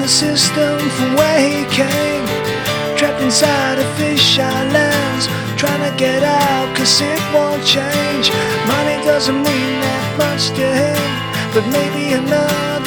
the system from where he came, trapped inside a fish islands, trying to get out cause it won't change. Money doesn't mean that much to him, but maybe enough